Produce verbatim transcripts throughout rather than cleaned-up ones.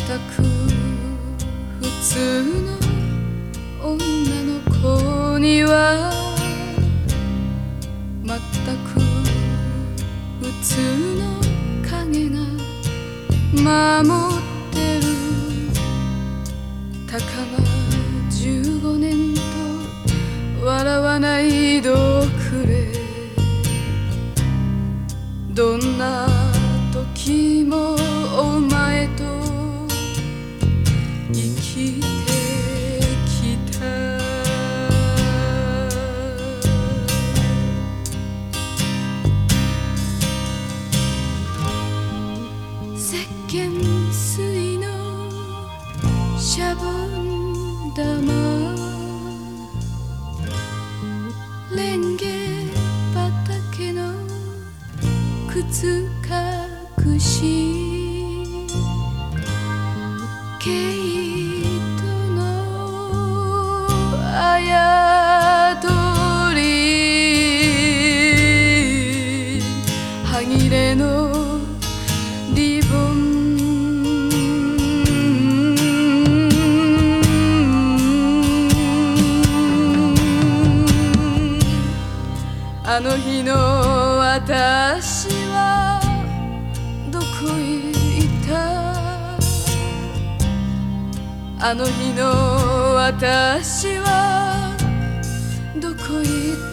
く普通の女の子には全く普通の影が守ってる。たかがじゅうごねんと笑わないどくれ。どんな時もお前と生きてきた。石鹸水のシャボン玉、レンゲ畑の靴隠し、毛糸のあやどり、歯切れのリボン、あの日の私はどこへ行った。あの日の私はどこへ行った。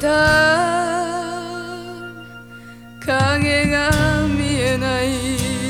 影が見えない。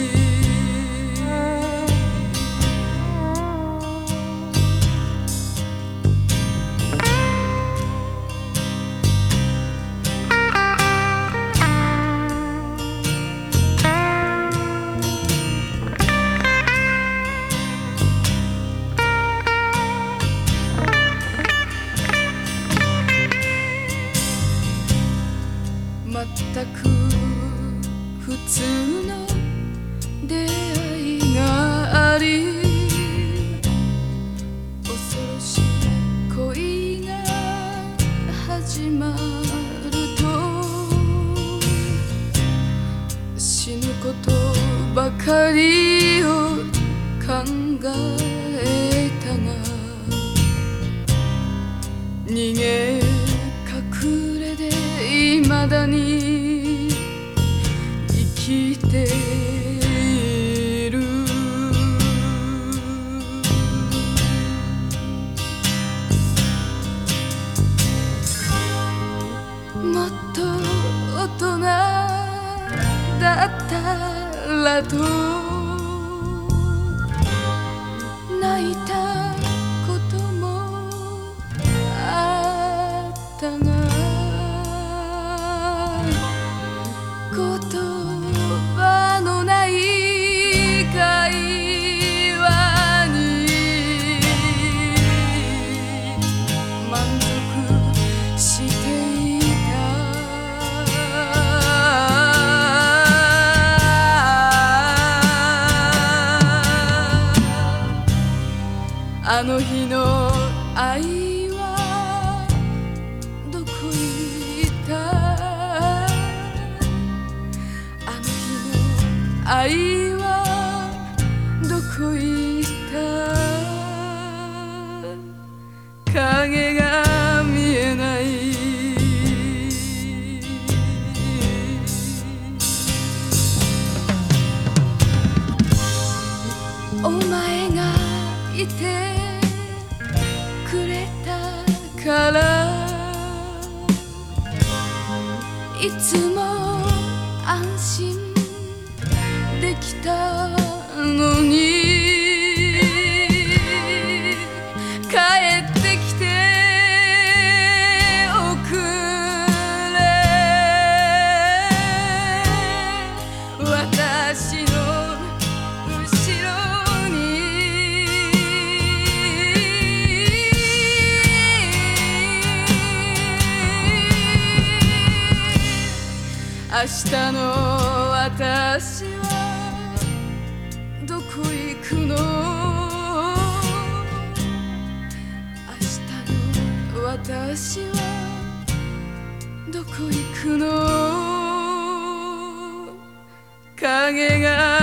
全く普通の出会いがあり、恐ろしい恋が始まると死ぬことばかりを考えたが、逃げ隠れで未だに生きている。もっと大人だったらと泣いたこともあったが、言葉のない会話に満足していた。あの日の愛はどこへ行った。愛はどこへ行った。影が見えない。お前がいてくれたからいつも安心できたのに、帰ってきておくれ。私の後ろに明日の私はどこ行くの。明日の私はどこ行くの。影が